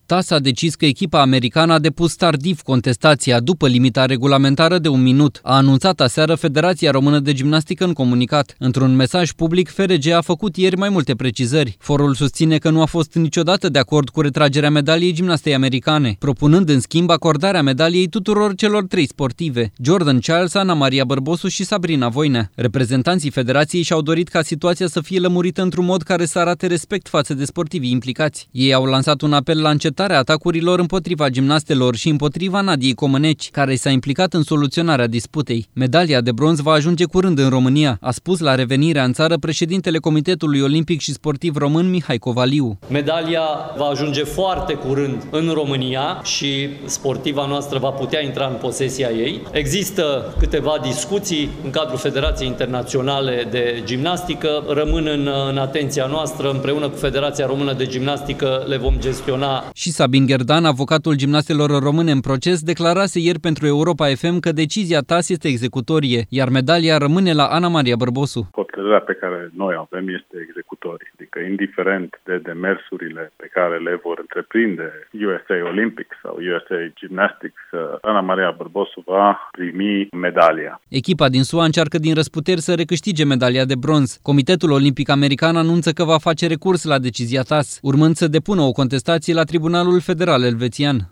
TAS a decis că echipa americană a depus tardiv contestația după limita regulamentară de 1 minut. A anunțat aseară Federația Română de Gimnastică în comunicat. Într-un mesaj public, FRG a făcut ieri mai multe precizări. Forul susține că nu a fost niciodată de acord cu retragerea medaliei gimnastei americane, propunând în schimb acordarea medaliei tuturor celor 3 sportive: Jordan Chiles, Ana Maria Bărbosu și Sabrina Voinea. Reprezentanții federației și-au dorit ca situația să fie lămurită într-un mod care să arate respect față de sportivii implicați. Ei au lansat un apel la încetarea atacurilor împotriva gimnastelor și împotriva Nadiei Comăneci, care s-a implicat în soluționarea disputei. Medalia de bronz va ajunge curând în România, a spus la revenirea în țară președintele Comitetului Olimpic și Sportiv Român Mihai Covaliu. Medalia va ajunge foarte curând în România și sportiva noastră va putea intra în posesia ei. Există câteva discuții în cadrul Federației Internaționale de Gimnastică, rămân în atenția noastră, împreună cu Federația Română de Gimnastică le vom gestiona. Și Sabin Gherdan, avocatul gimnastelor române în proces, declarase ieri pentru Europa FM că decizia TAS este executorie, iar medalia rămâne la Ana Maria Bărbosu. Hotărârea pe care noi avem este executorie, adică indiferent de demersurile pe care le vor întreprinde USA Olympics sau USA Gymnastics, Ana Maria Bărbosu va primi medalia. Echipa din SUA încearcă din răsputeri să recâștige medalia de bronz. Comitetul Olimpic American anunță că va face recurs la decizia TAS, urmând să depună o contestație la Tribunalul Federal Elvețian.